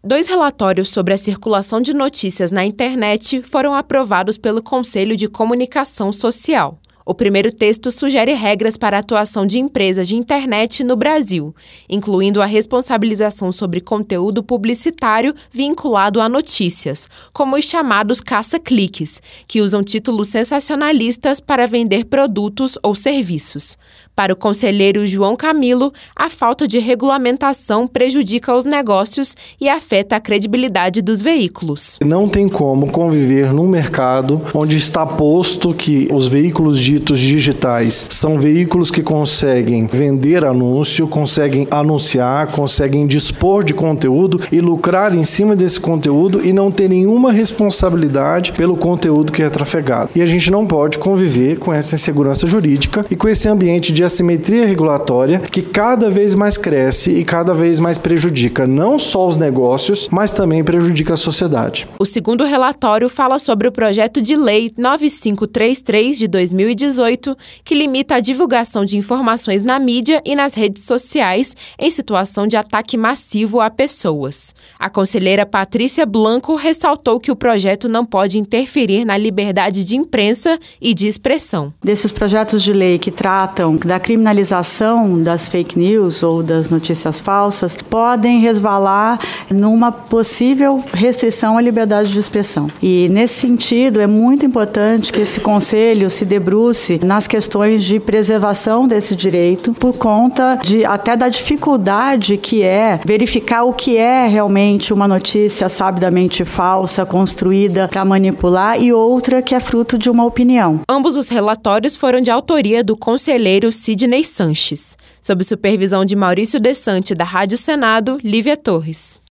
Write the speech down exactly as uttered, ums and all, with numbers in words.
Dois relatórios sobre a circulação de notícias na internet foram aprovados pelo Conselho de Comunicação Social. O primeiro texto sugere regras para a atuação de empresas de internet no Brasil, incluindo a responsabilização sobre conteúdo publicitário vinculado a notícias, como os chamados caça-cliques, que usam títulos sensacionalistas para vender produtos ou serviços. Para o conselheiro João Camilo, a falta de regulamentação prejudica os negócios e afeta a credibilidade dos veículos. Não tem como conviver num mercado onde está posto que os veículos ditos digitais são veículos que conseguem vender anúncio, conseguem anunciar, conseguem dispor de conteúdo e lucrar em cima desse conteúdo e não ter nenhuma responsabilidade pelo conteúdo que é trafegado. E a gente não pode conviver com essa insegurança jurídica e com esse ambiente de assimetria regulatória que cada vez mais cresce e cada vez mais prejudica não só os negócios, mas também prejudica a sociedade. O segundo relatório fala sobre o projeto de lei nove mil quinhentos e trinta e três de dois mil e dezoito, que limita a divulgação de informações na mídia e nas redes sociais em situação de ataque massivo a pessoas. A conselheira Patrícia Blanco ressaltou que o projeto não pode interferir na liberdade de imprensa e de expressão. Desses projetos de lei que tratam da criminalização das fake news ou das notícias falsas, podem resvalar numa possível restrição à liberdade de expressão. E, nesse sentido, é muito importante que esse conselho se debruce nas questões de preservação desse direito, por conta de, até da dificuldade que é verificar o que é realmente uma notícia sabidamente falsa, construída para manipular, e outra que é fruto de uma opinião. Ambos os relatórios foram de autoria do conselheiro Sidney Sanches, sob supervisão de Maurício Desante, da Rádio Senado, Lívia Torres.